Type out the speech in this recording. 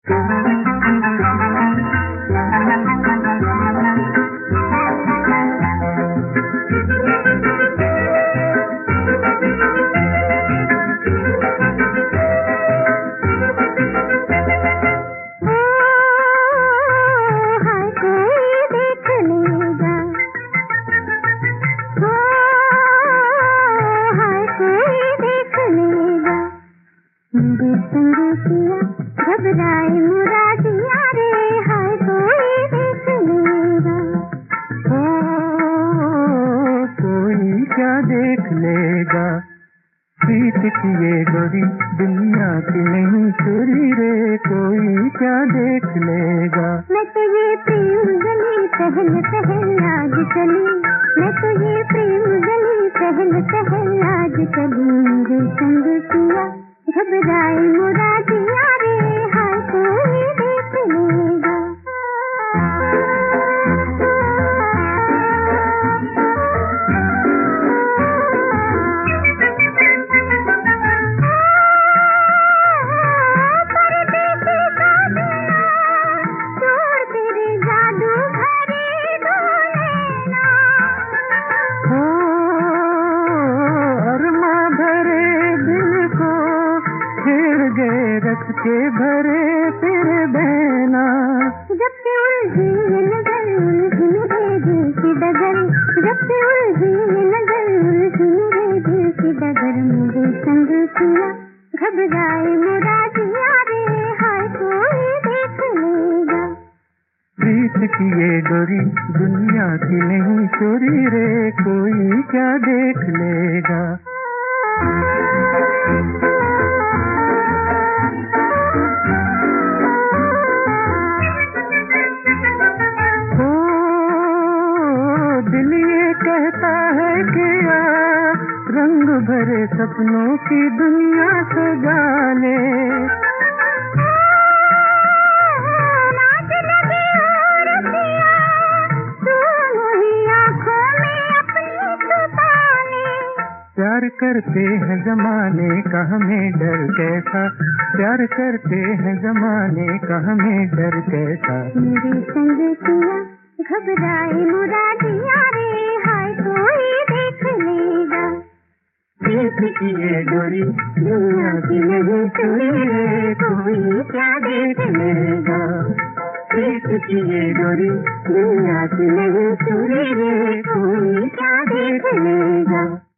घबराए मुरादिया रे, हाय कोई देख लेगा। कोई क्या देख लेगा। प्रीत की ये गोरी दुनिया की नहीं चोरी रे, कोई क्या देख लेगा। मैं तो ये प्रेम गली पहल पहल आज चली, मैं तो ये प्रेम गली पहल पहल आज चली। मेरे संग किया घबराए मुरादिया रे, हाय कोई देख लेगा। रख के भरे फिर बहना, जब से उलझी ये नजर उलझी मेरे दिल की डगर, जब से उलझी ये नजर उलझी मेरे दिल की डगर। मेरे संग किया घबराए मुरादिया रे, हाय कोई देख लेगा। प्रीत की ये डोरी दुनिया की नहीं चोरी रे, कोई क्या देख लेगा। दिल ये कहता है कि रंग भरे सपनों की दुनिया सजा ले। प्यार करते हैं जमाने का हमें डर कैसा, प्यार करते हैं जमाने का हमें डर कैसा। मेरे संग किया घबराए मुरादिया रे, हाय कोई देख लेगा। प्रीत की ये डोरी दुनिया की नहीं चोरी रे, कोई क्या देख लेगा। प्रीत की ये डोरी दुनिया की नहीं चोरी रे, कोई क्या देख लेगा।